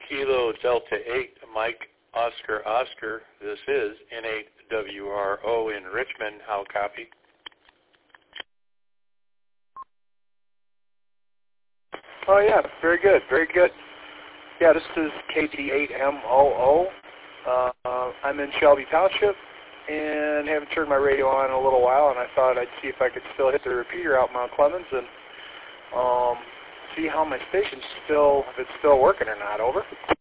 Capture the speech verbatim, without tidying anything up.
Kilo Delta eight, Mike Oscar Oscar. This is N eight W R O in Richmond. How copy? Oh, yeah, very good, very good. Yeah, this is K T eight M O O. Uh, uh, I'm in Shelby Township and haven't turned my radio on in a little while, and I thought I'd see if I could still hit the repeater out in Mount Clemens and um, see how my station's still, if it's still working or not. Over.